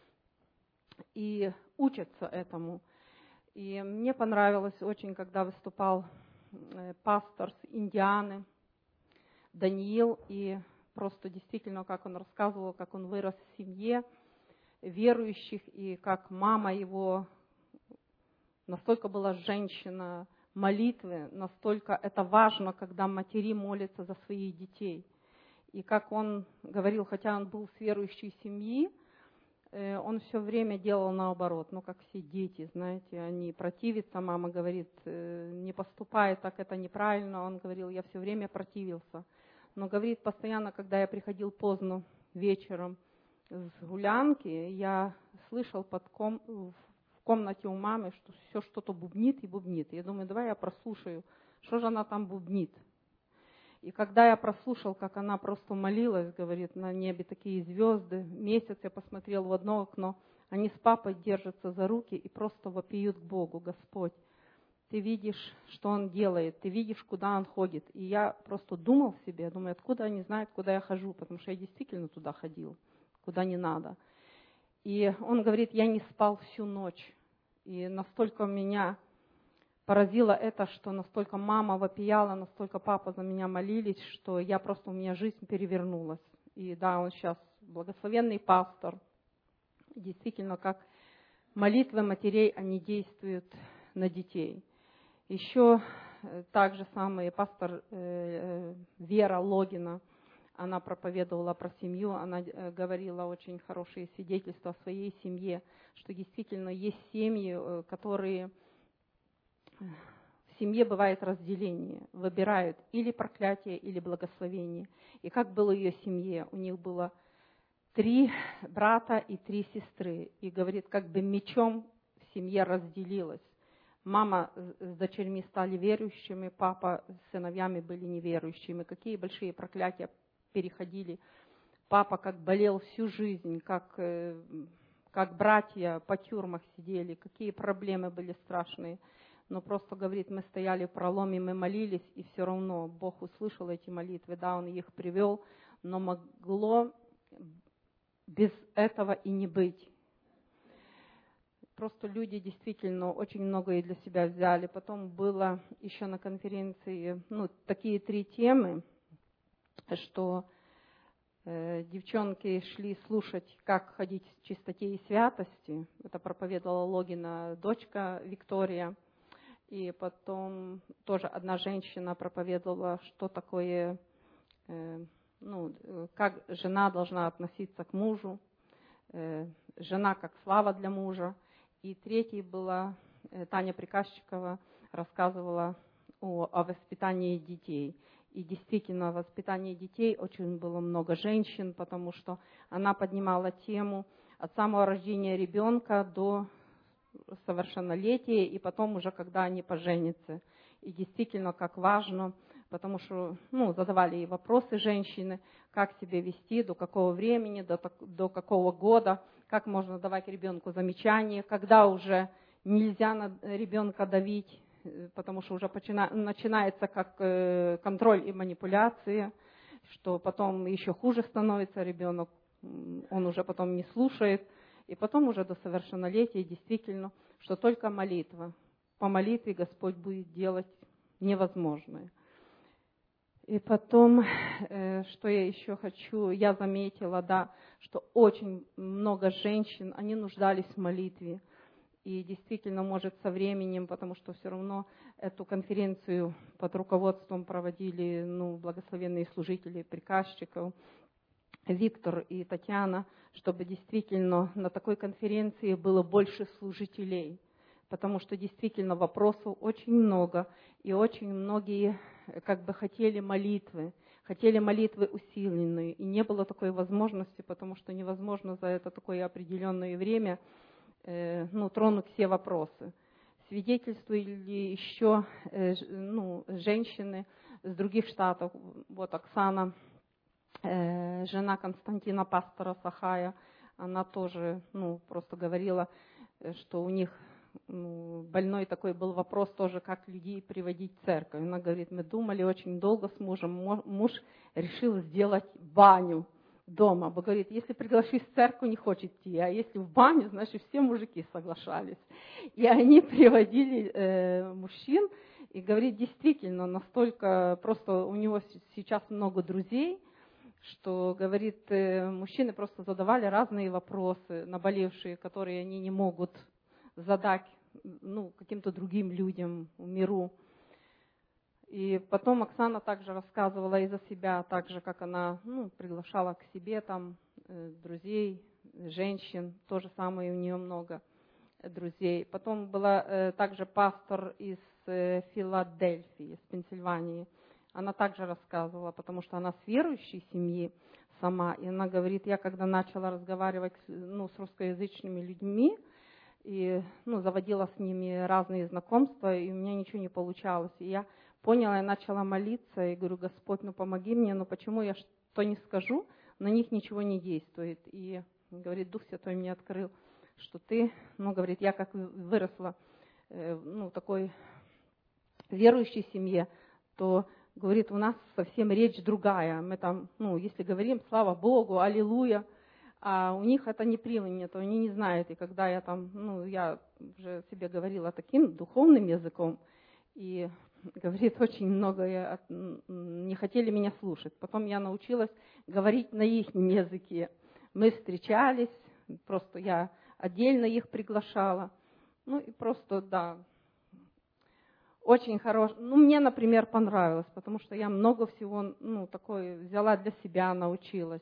и учатся этому. И мне понравилось очень, когда выступал пастор с Индианы, Даниил, и просто действительно, как он рассказывал, как он вырос в семье верующих, и как мама его настолько была женщина молитвы, настолько это важно, когда матери молятся за своих детей. И как он говорил, хотя он был с верующей семьи, он все время делал наоборот, ну, как все дети, знаете, они противятся, мама говорит, не поступай так, это неправильно, он говорил, я все время противился. Но говорит, постоянно, когда я приходил поздно вечером с гулянки, я слышал под ком... в комнате у мамы, что все что-то бубнит и бубнит. Я думаю, давай я прослушаю, что же она там бубнит. И когда я прослушал, как она просто молилась, говорит, на небе такие звезды, месяц я посмотрел в одно окно, они с папой держатся за руки и просто вопиют к Богу: Господь, ты видишь, что он делает, ты видишь, куда он ходит. И я просто думал себе, думаю, откуда они знают, куда я хожу, потому что я действительно туда ходил, куда не надо. И он говорит, я не спал всю ночь. И настолько меня поразило это, что настолько мама вопияла, настолько папа за меня молились, что я просто, у меня жизнь перевернулась. И да, он сейчас благословенный пастор. Действительно, как молитвы матерей, они действуют на детей. Еще так же самое пастор э, Вера Логина, она проповедовала про семью, она э, говорила очень хорошие свидетельства о своей семье, что действительно есть семьи, э, которые... В семье бывает разделение, выбирают или проклятие, или благословение. И как было в ее семье? У них было три брата и три сестры. И говорит, как бы мечом в семье разделилась. Мама с дочерьми стали верующими, папа с сыновьями были неверующими. Какие большие проклятия переходили. Папа как болел всю жизнь, как, как братья по тюрьмах сидели, какие проблемы были страшные. Но просто, говорит, мы стояли в проломе, мы молились, и все равно Бог услышал эти молитвы, да, Он их привел, но могло без этого и не быть. просто люди действительно очень многое для себя взяли. Потом было еще на конференции ну, такие три темы, что э, девчонки шли слушать, как ходить в чистоте и святости. Это проповедовала Логина дочка Виктория. И потом тоже одна женщина проповедовала, что такое, э, ну, как жена должна относиться к мужу, э, жена как слава для мужа. И третьей была э, Таня Приказчикова, рассказывала о, о воспитании детей. И действительно, в воспитании детей очень было много женщин, потому что она поднимала тему от самого рождения ребенка до совершеннолетия, и потом уже, когда они поженятся. И действительно, как важно, потому что ну, задавали ей вопросы женщины, как себя вести, до какого времени, до, до какого года, как можно давать ребенку замечания, когда уже нельзя на ребенка давить, потому что уже начинается как контроль и манипуляции, что потом еще хуже становится ребенок, он уже потом не слушает. И потом уже до совершеннолетия действительно, что только молитва. По молитве Господь будет делать невозможное. И потом, что я еще хочу, я заметила, да, что очень много женщин, они нуждались в молитве. И действительно, может, со временем, потому что все равно эту конференцию под руководством проводили ну, благословенные служители приказчиков, Виктор и Татьяна, чтобы действительно на такой конференции было больше служителей, потому что действительно вопросов очень много, и очень многие как бы хотели молитвы, хотели молитвы усиленные, и не было такой возможности, потому что невозможно за это такое определенное время э, ну, тронуть все вопросы. Свидетельствовали еще э, ну, женщины с других штатов, вот Оксана, жена Константина, пастора Сахая, она тоже ну, просто говорила, что у них ну, больной такой был вопрос тоже, как людей приводить в церковь. Она говорит, мы думали очень долго с мужем, муж решил сделать баню дома. Бо говорит, если приглашить в церковь, не хочет идти, а если в баню, значит, все мужики соглашались. И они приводили э, мужчин, и говорит, действительно, настолько, просто у него сейчас много друзей, что, говорит, мужчины просто задавали разные вопросы, наболевшие, которые они не могут задать ну, каким-то другим людям в миру. И потом Оксана также рассказывала и за себя, так же, как она ну, приглашала к себе там друзей, женщин, то же самое у нее много друзей. Потом была также пастор из Филадельфии, из Пенсильвании. Она также рассказывала, потому что она с верующей семьи сама. И она говорит, я когда начала разговаривать ну, с русскоязычными людьми, и ну, заводила с ними разные знакомства, и у меня ничего не получалось. И я поняла, я начала молиться, и говорю, Господь, ну помоги мне, ну почему я что не скажу, на них ничего не действует. И говорит, Дух Святой мне открыл, что ты, ну говорит, я как выросла э, ну, такой верующей семье, то говорит, у нас совсем речь другая. Мы там, ну, если говорим, слава Богу, аллилуйя, а у них это не принято, они не знают. И когда я там, ну, я уже себе говорила таким духовным языком, и, говорит, очень многое не хотели меня слушать. Потом я научилась говорить на их языке. Мы встречались, просто я отдельно их приглашала. Ну, и просто, да, очень хорош. Ну, мне, например, понравилось, потому что я много всего, ну, такое взяла для себя, научилась.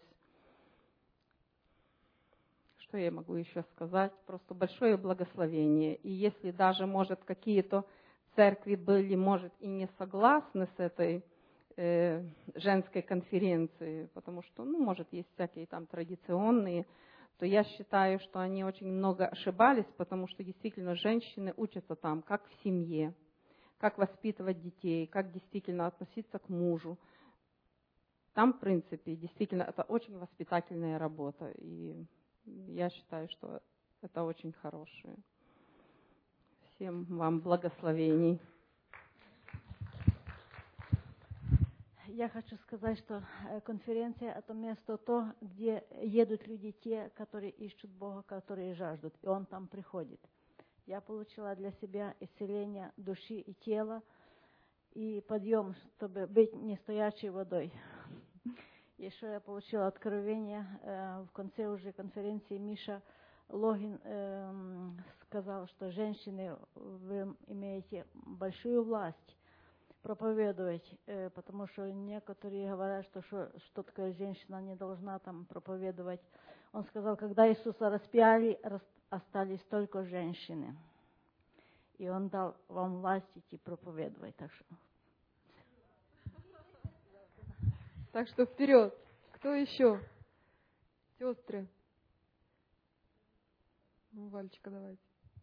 Что я могу еще сказать? Просто большое благословение. И если даже, может, какие-то церкви были, может, и не согласны с этой э, женской конференцией, потому что, ну, может, есть всякие там традиционные, то я считаю, что они очень много ошибались, потому что действительно женщины учатся там, как в семье, как воспитывать детей, как действительно относиться к мужу. Там, в принципе, действительно, это очень воспитательная работа. И я считаю, что это очень хорошее. Всем вам благословений. Я хочу сказать, что конференция – это место то, где едут люди те, которые ищут Бога, которые жаждут, и Он там приходит. Я получила для себя исцеление души и тела и подъем, чтобы быть не стоячей водой. Еще я получила откровение э, в конце уже конференции. Миша Логин э, сказал, что женщины, вы имеете большую власть проповедовать, э, потому что некоторые говорят, что, что что такое женщина не должна там проповедовать. Он сказал, когда Иисуса распяли, рас, остались только женщины. И Он дал вам власть идти проповедовать. Так что, так что вперед. Кто еще? Сестры. Ну, Вальчика, давайте.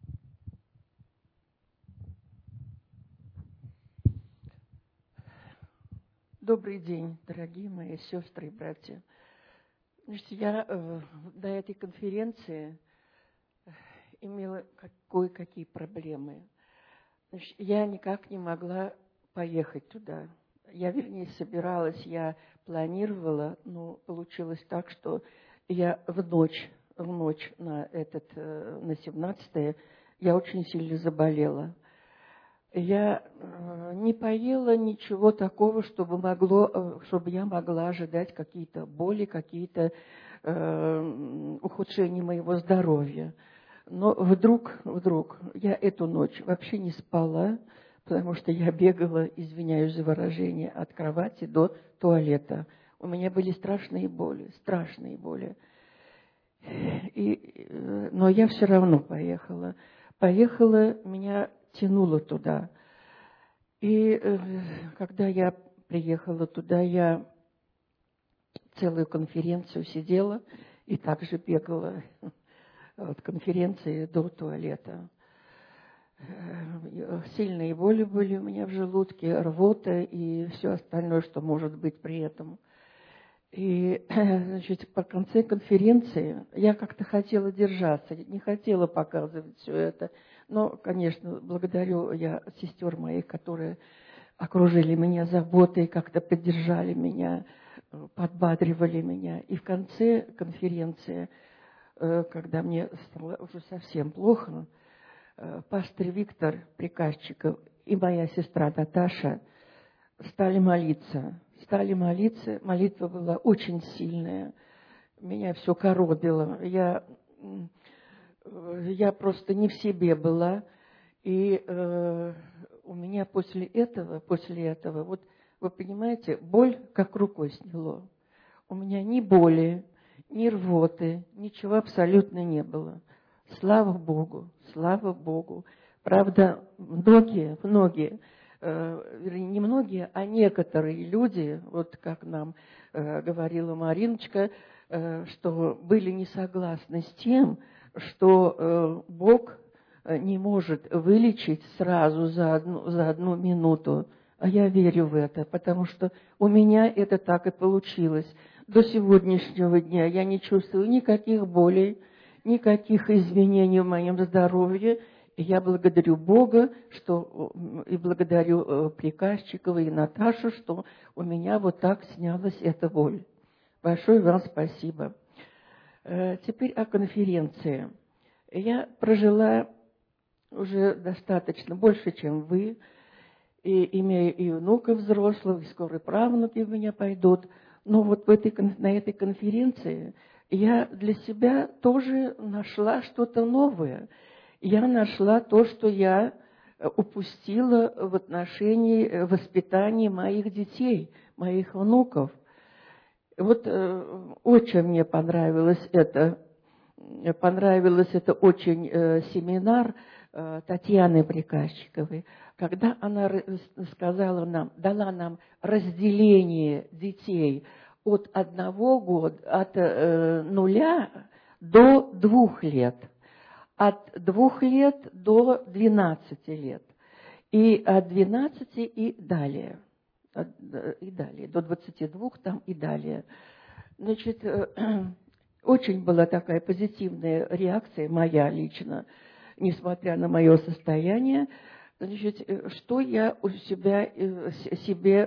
Добрый день, дорогие мои сестры и братья. Значит, я э, до этой конференции имела кое-какие проблемы. Значит, я никак не могла поехать туда. Я, вернее, собиралась, я планировала, но получилось так, что я в ночь, в ночь на, этот, э, на семнадцатое я очень сильно заболела. Я э, не поела ничего такого, чтобы, могло, э, чтобы я могла ожидать какие-то боли, какие-то э, ухудшения моего здоровья. Но вдруг, вдруг, я эту ночь вообще не спала, потому что я бегала, извиняюсь за выражение, от кровати до туалета. У меня были страшные боли, страшные боли. И, э, но я все равно поехала. Поехала, меня тянуло туда. И э, когда я приехала туда, я целую конференцию сидела и также бегала от конференции до туалета. Сильные боли были у меня в желудке, рвота и все остальное, что может быть при этом. И, значит, по конце конференции я как-то хотела держаться, не хотела показывать все это. Но, конечно, благодарю я сестер моих, которые окружили меня заботой, как-то поддержали меня, подбадривали меня. И в конце конференции, когда мне стало уже совсем плохо, пастор Виктор Приказчиков и моя сестра Наташа стали молиться. Стали молиться. Молитва была очень сильная. Меня все коробило. Я, я просто не в себе была. И э, у меня после этого, после этого, вот вы понимаете, боль как рукой сняло. У меня ни боли, ни рвоты, ничего абсолютно не было. Слава Богу, слава Богу. Правда, многие, многие, э, вернее, не многие, а некоторые люди, вот как нам э, говорила Мариночка, э, что были не согласны с тем, что э, Бог не может вылечить сразу за одну, за одну минуту. А я верю в это, потому что у меня это так и получилось. До сегодняшнего дня я не чувствую никаких болей, никаких изменений в моем здоровье. И я благодарю Бога, что, и благодарю Приказчикова и Наташу, что у меня вот так снялась эта боль. Большое вам спасибо. Теперь о конференции. Я прожила уже достаточно больше, чем вы, и имею и внуков взрослых, и скоро правнуки у меня пойдут. Но вот в этой, на этой конференции я для себя тоже нашла что-то новое. Я нашла то, что я упустила в отношении воспитания моих детей, моих внуков. Вот э, очень мне понравилось это, понравилось это очень э, семинар э, Татьяны Приказчиковой, когда она сказала нам, дала нам разделение детей от одного года, от э, нуля до двух лет, от двух лет до двенадцати лет, и от двенадцати и далее, от, и далее, до двадцати двух там и далее. Значит, э, очень была такая позитивная реакция, моя лично, несмотря на мое состояние. Значит, что я у себя себе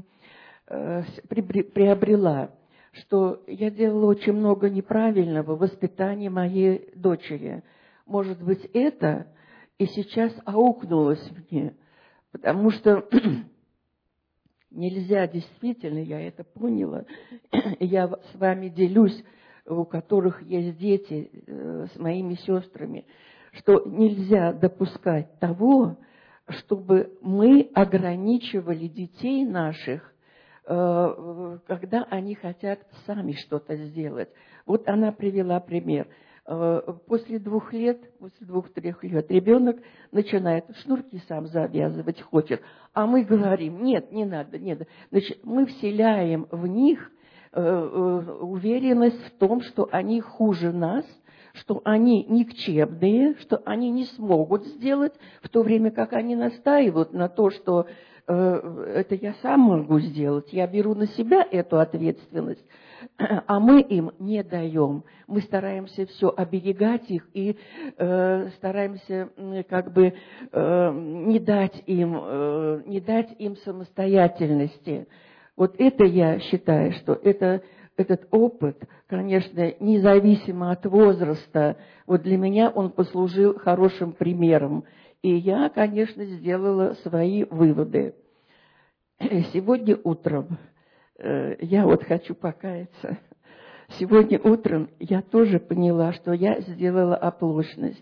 приобрела? Что я делала очень много неправильного в воспитании моей дочери. Может быть, это и сейчас аукнулось мне, потому что нельзя, действительно, я это поняла, и я с вами делюсь, у которых есть дети, с моими сестрами, что нельзя допускать того, чтобы мы ограничивали детей наших, когда они хотят сами что-то сделать. Вот она привела пример. После двух лет, после двух-трех лет ребенок начинает шнурки сам завязывать хочет, а мы говорим, нет, не надо, нет. Значит, мы вселяем в них уверенность в том, что они хуже нас, что они никчемные, что они не смогут сделать, в то время как они настаивают на то, что э, это я сам могу сделать, я беру на себя эту ответственность, а мы им не даем. Мы стараемся все оберегать их и э, стараемся как бы э, не дать им, э, не дать им самостоятельности. Вот это я считаю, что это, этот опыт, конечно, независимо от возраста, вот для меня он послужил хорошим примером. И я, конечно, сделала свои выводы. Сегодня утром, я вот хочу покаяться, сегодня утром я тоже поняла, что я сделала оплошность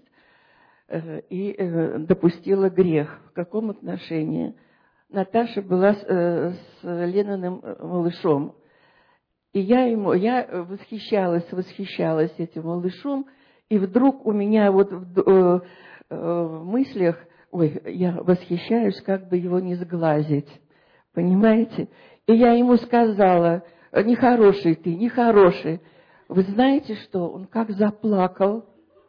и допустила грех. В каком отношении? Наташа была с, с Лениным малышом, и я ему, я восхищалась, восхищалась этим малышом, и вдруг у меня вот в, э, в мыслях, ой, я восхищаюсь, как бы его не сглазить, понимаете? И я ему сказала, нехороший ты, нехороший. Вы знаете что? Он как заплакал.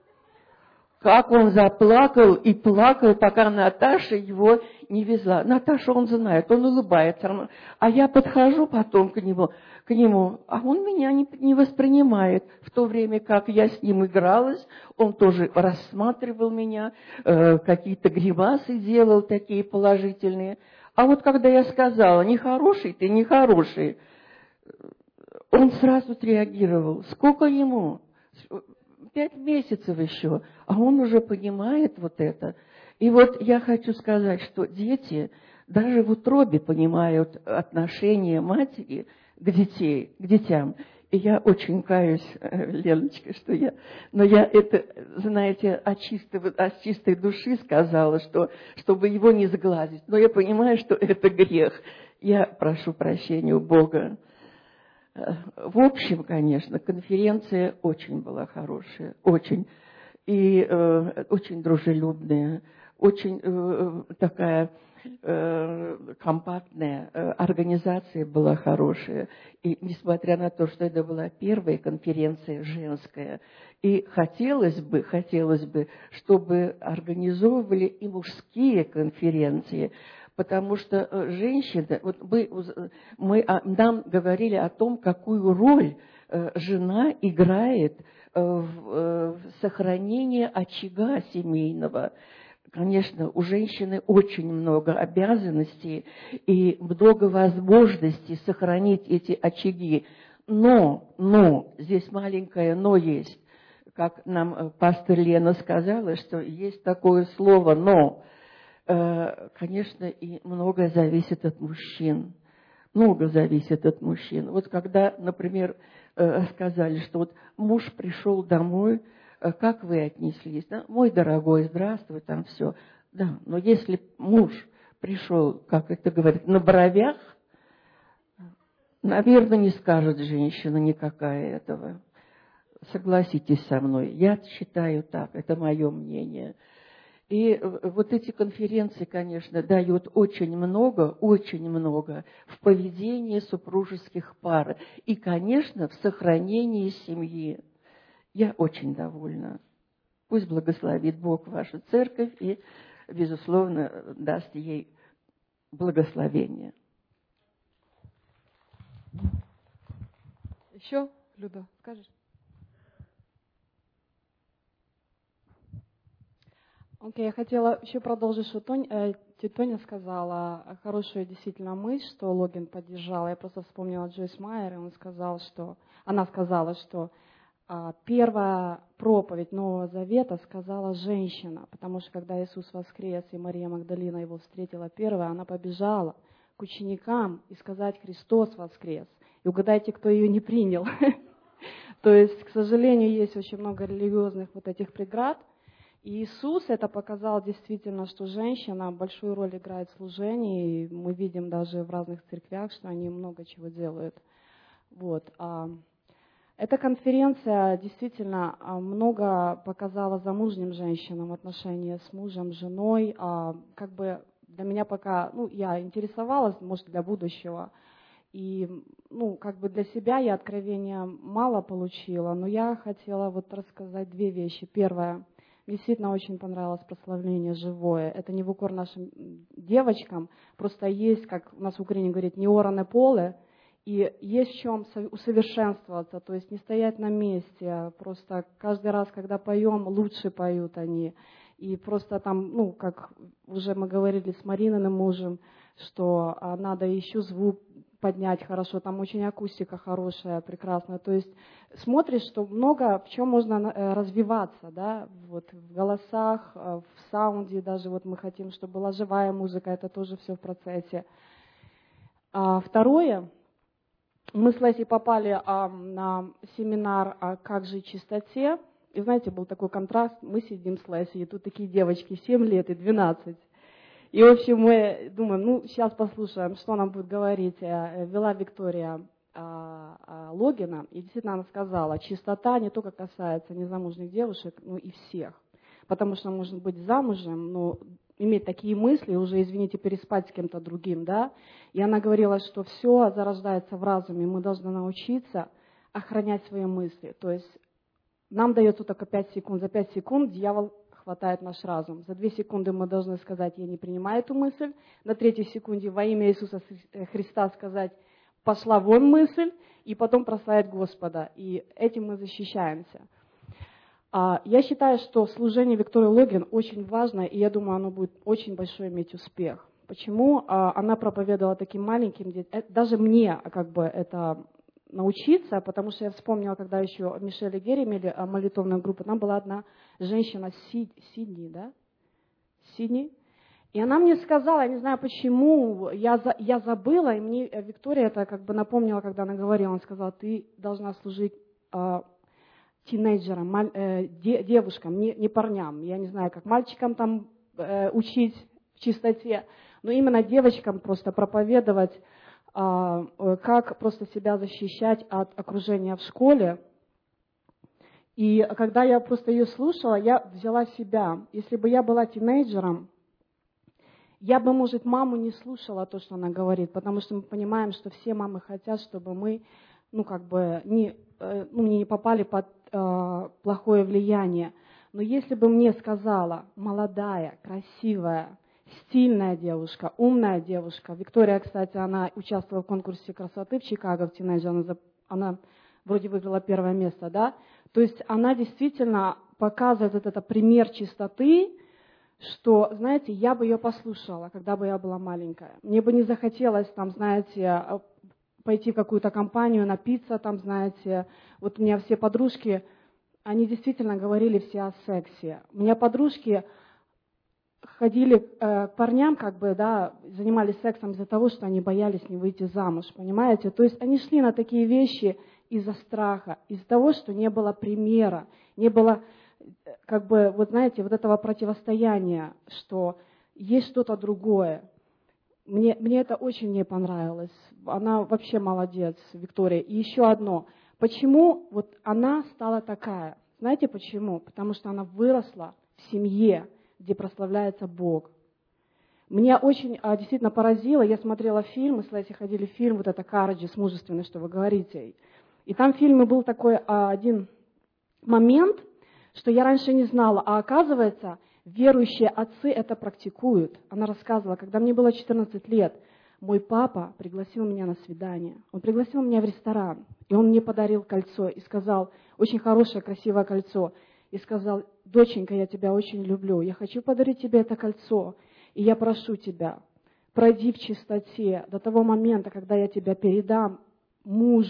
Как он заплакал и плакал, пока Наташа его не везла. Наташа, он знает, он улыбается. А я подхожу потом к нему, к нему, а он меня не, не воспринимает. В то время, как я с ним игралась, он тоже рассматривал меня, э, какие-то гримасы делал такие положительные. А вот когда я сказала, нехороший ты, нехороший, он сразу отреагировал. Сколько ему? Пять месяцев еще, а он уже понимает вот это. И вот я хочу сказать, что дети даже в утробе понимают отношение матери к детей, к детям. И я очень каюсь, Леночка, что я... Но я это, знаете, от чистой, от чистой души сказала, что, чтобы его не сглазить. Но я понимаю, что это грех. Я прошу прощения у Бога. В общем, конечно, конференция очень была хорошая, очень, и э, очень дружелюбная, очень э, такая э, компактная, э, организация была хорошая. И несмотря на то, что это была первая конференция женская, и хотелось бы, хотелось бы, чтобы организовывали и мужские конференции, потому что женщины, вот мы, мы, нам говорили о том, какую роль жена играет в сохранении очага семейного. Конечно, у женщины очень много обязанностей и много возможностей сохранить эти очаги. Но, но, здесь маленькое «но» есть. Как нам пастор Лена сказала, что есть такое слово «но». Конечно, и многое зависит от мужчин. Много зависит от мужчин. Вот когда, например, сказали, что вот муж пришел домой, как вы отнеслись? Да? Мой дорогой, здравствуй, там все. Да, но если муж пришел, как это говорят, на бровях, наверное, не скажет женщина никакая этого. Согласитесь со мной. Я считаю так, это мое мнение. И вот эти конференции, конечно, дают очень много, очень много в поведении супружеских пар. И, конечно, в сохранении семьи. Я очень довольна. Пусть благословит Бог вашу церковь и, безусловно, даст ей благословение. Еще, Люда, скажешь? Окей, okay, я хотела еще продолжить, что Тоня, тетя Тоня сказала, хорошую действительно мысль, что Логин поддержал. Я просто вспомнила Джойс Майер, и он сказал, что, она сказала, что первая проповедь Нового Завета сказала женщина, потому что когда Иисус воскрес, и Мария Магдалина его встретила первая, она побежала к ученикам и сказать: Христос воскрес. И угадайте, кто ее не принял. То есть, к сожалению, есть очень много религиозных вот этих преград. И Иисус это показал действительно, что женщина большую роль играет в служении. И мы видим даже в разных церквях, что они много чего делают. Вот. Эта конференция действительно много показала замужним женщинам отношения с мужем, женой. Как бы для меня пока, ну, я интересовалась, может, для будущего. И, ну, как бы для себя я откровения мало получила, но я хотела вот рассказать две вещи. Первое, мне действительно очень понравилось прославление живое. Это не в укор нашим девочкам, просто есть, как у нас в Украине говорят, неоране поле, и есть в чем усовершенствоваться, то есть не стоять на месте, просто каждый раз, когда поем, лучше поют они. И просто там, ну, как уже мы говорили с Марининым мужем, что надо еще звук поднять хорошо, там очень акустика хорошая, прекрасная. То есть смотришь, что много в чем можно развиваться, да, вот в голосах, в саунде, даже вот мы хотим, чтобы была живая музыка, это тоже все в процессе. А второе, мы с Лесей попали а, на семинар а, «Как жить в чистоте». И знаете, был такой контраст, мы сидим с Лесей, и тут такие девочки, семь лет и двенадцать. И, в общем, мы думаем, ну, сейчас послушаем, что нам будет говорить. Вела Виктория а, а, Логина, и действительно она сказала, чистота не только касается незамужних девушек, но и всех. Потому что можно быть замужем, но иметь такие мысли, уже, извините, переспать с кем-то другим, да. И она говорила, что все зарождается в разуме, мы должны научиться охранять свои мысли. То есть нам дается только пять секунд, за пять секунд дьявол хватает наш разум. За две секунды мы должны сказать, я не принимаю эту мысль. На третьей секунде во имя Иисуса Христа сказать, пошла вон мысль, и потом прославить Господа. И этим мы защищаемся. Я считаю, что служение Виктории Логин очень важно, и я думаю, оно будет очень большой иметь успех. Почему? Она проповедовала таким маленьким детям. Даже мне как бы это научиться, потому что я вспомнила, когда еще Мишель и Герри имели молитвенную группу, там была одна женщина Сид, Сидни, да? Сидни. И она мне сказала, я не знаю почему, я, за, я забыла, и мне Виктория это как бы напомнила, когда она говорила, она сказала, ты должна служить э, тинейджерам, маль, э, де, девушкам, не, не парням, я не знаю, как мальчикам там э, учить в чистоте, но именно девочкам просто проповедовать, как просто себя защищать от окружения в школе. И когда я просто ее слушала, я взяла себя. Если бы я была тинейджером, я бы, может, маму не слушала то, что она говорит, потому что мы понимаем, что все мамы хотят, чтобы мы, ну, как бы, не, ну, не попали под э, плохое влияние. Но если бы мне сказала молодая, красивая, стильная девушка, умная девушка. Виктория, кстати, она участвовала в конкурсе красоты в Чикаго, в тинейджере, она, она вроде выиграла первое место, да? То есть она действительно показывает вот этот пример чистоты, что, знаете, я бы ее послушала, когда бы я была маленькая. Мне бы не захотелось, там, знаете, пойти в какую-то компанию, напиться, там, знаете. Вот у меня все подружки, они действительно говорили все о сексе. У меня подружки ходили э, к парням, как бы, да, занимались сексом из-за того, что они боялись не выйти замуж, понимаете? То есть они шли на такие вещи из-за страха, из-за того, что не было примера, не было, как бы, вот знаете, вот этого противостояния, что есть что-то другое. Мне, мне это очень не понравилось. Она вообще молодец, Виктория. И еще одно. Почему вот она стала такая? Знаете почему? Потому что она выросла в семье, где прославляется Бог. Меня очень а, действительно поразило, я смотрела фильм, мы с Лесей ходили в фильм, вот это «Courageous», мужественный, что вы говорите. И там в фильме был такой а, один момент, что я раньше не знала, а оказывается, верующие отцы это практикуют. Она рассказывала, когда мне было четырнадцать лет, мой папа пригласил меня на свидание. Он пригласил меня в ресторан, и он мне подарил кольцо и сказал, очень хорошее, красивое кольцо, и сказал, доченька, я тебя очень люблю, я хочу подарить тебе это кольцо, и я прошу тебя, пройди в чистоте до того момента, когда я тебя передам мужу в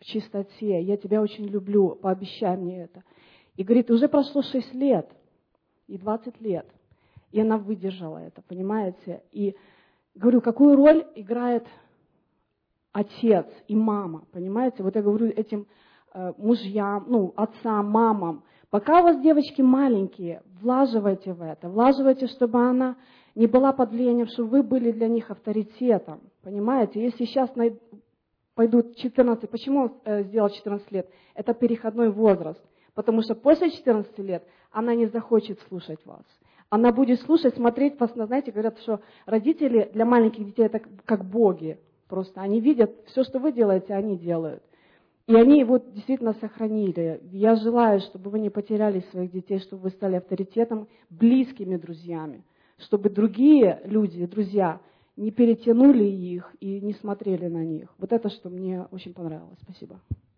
в чистоте, я тебя очень люблю, пообещай мне это. И говорит, уже прошло шесть лет и двадцать лет. И она выдержала это, понимаете? И говорю, какую роль играет отец и мама, понимаете? Вот я говорю этим э, мужьям, ну, отцам, мамам, пока у вас девочки маленькие, влаживайте в это, влаживайте, чтобы она не была под влиянием, чтобы вы были для них авторитетом, понимаете? Если сейчас най... пойдут четырнадцать, почему э, сделал четырнадцать лет? Это переходной возраст, потому что после четырнадцати лет она не захочет слушать вас. Она будет слушать, смотреть, знаете, говорят, что родители для маленьких детей это как боги. Просто они видят, все, что вы делаете, они делают. И они его действительно сохранили. Я желаю, чтобы вы не потеряли своих детей, чтобы вы стали авторитетом, близкими друзьями, чтобы другие люди, друзья, не перетянули их и не смотрели на них. Вот это, что мне очень понравилось. Спасибо.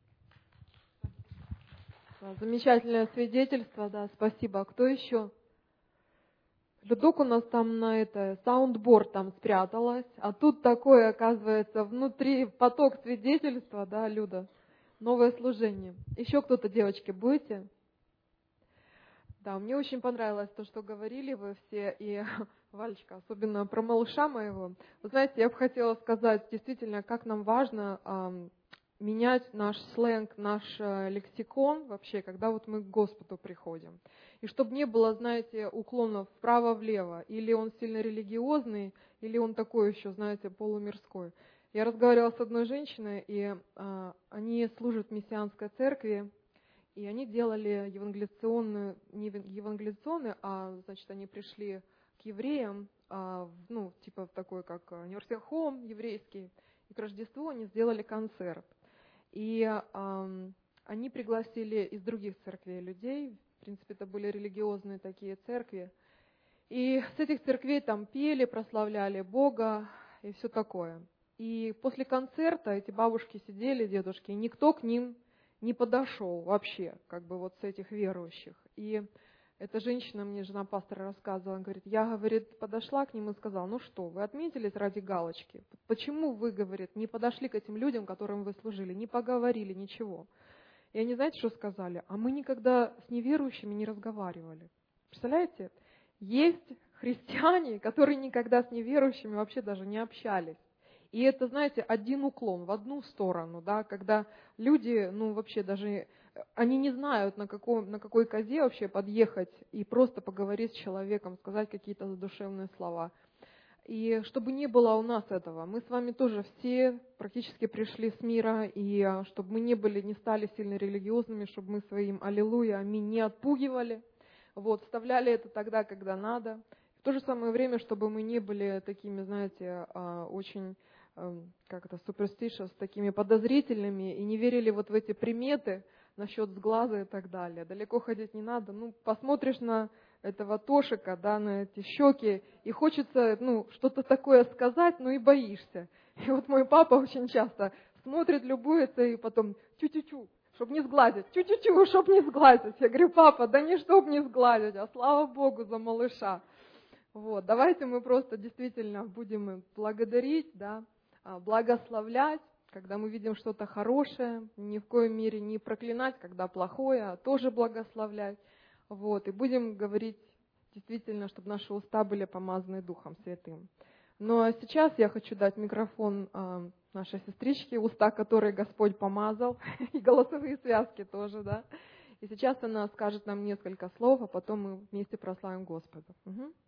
Замечательное свидетельство, да, спасибо. А кто еще? Людок у нас там на это, саундборд там спряталась, а тут такое, оказывается, внутри поток свидетельства, да, Люда, новое служение. Еще кто-то, девочки, будете? Да, мне очень понравилось то, что говорили вы все, и Валечка, особенно про малыша моего. Вы знаете, я бы хотела сказать, действительно, как нам важно э, менять наш сленг, наш э, лексикон вообще, когда вот мы к Господу приходим. И чтобы не было, знаете, уклонов вправо-влево, или он сильно религиозный, или он такой еще, знаете, полумирской. Я разговаривала с одной женщиной, и э, они служат в мессианской церкви, и они делали евангелизационную, не евангелизационную, а, значит, они пришли к евреям, а, ну, типа такой, как Nursing Home еврейский, и к Рождеству они сделали концерт. И а, они пригласили из других церквей людей, в принципе, это были религиозные такие церкви, и с этих церквей там пели, прославляли Бога и все такое. И после концерта эти бабушки сидели, дедушки, и никто к ним не подошел вообще, как бы вот с этих верующих. И эта женщина, мне жена пастора рассказывала, она говорит, я, говорит, подошла к ним и сказала, ну что, вы отметились ради галочки? Почему вы, говорит, не подошли к этим людям, которым вы служили, не поговорили, ничего? И они, знаете, что сказали? А мы никогда с неверующими не разговаривали. Представляете? Есть христиане, которые никогда с неверующими вообще даже не общались. И это, знаете, один уклон в одну сторону, да, когда люди, ну, вообще даже, они не знают, на, каком, на какой козе вообще подъехать и просто поговорить с человеком, сказать какие-то задушевные слова. И чтобы не было у нас этого, мы с вами тоже все практически пришли с мира, и чтобы мы не были, не стали сильно религиозными, чтобы мы своим аллилуйя, аминь не отпугивали, вот, вставляли это тогда, когда надо. В то же самое время, чтобы мы не были такими, знаете, очень, как это, superstitious, такими подозрительными и не верили вот в эти приметы насчет сглаза и так далее. Далеко ходить не надо. Ну, посмотришь на этого Тошика, да, на эти щеки, и хочется, ну, что-то такое сказать, но и боишься. И вот мой папа очень часто смотрит, любуется, и потом тю-тю-тю, чтобы не сглазить, тю-тю-тю, чтобы не сглазить. Я говорю, папа, да не чтоб не сглазить, а слава Богу за малыша. Вот, давайте мы просто действительно будем благодарить, да, благословлять, когда мы видим что-то хорошее, ни в коем мере не проклинать, когда плохое, а тоже благословлять. Вот, и будем говорить действительно, чтобы наши уста были помазаны Духом Святым. Ну а сейчас я хочу дать микрофон э, нашей сестричке, уста которой Господь помазал, и голосовые связки тоже, да. И сейчас она скажет нам несколько слов, а потом мы вместе прославим Господа. Угу.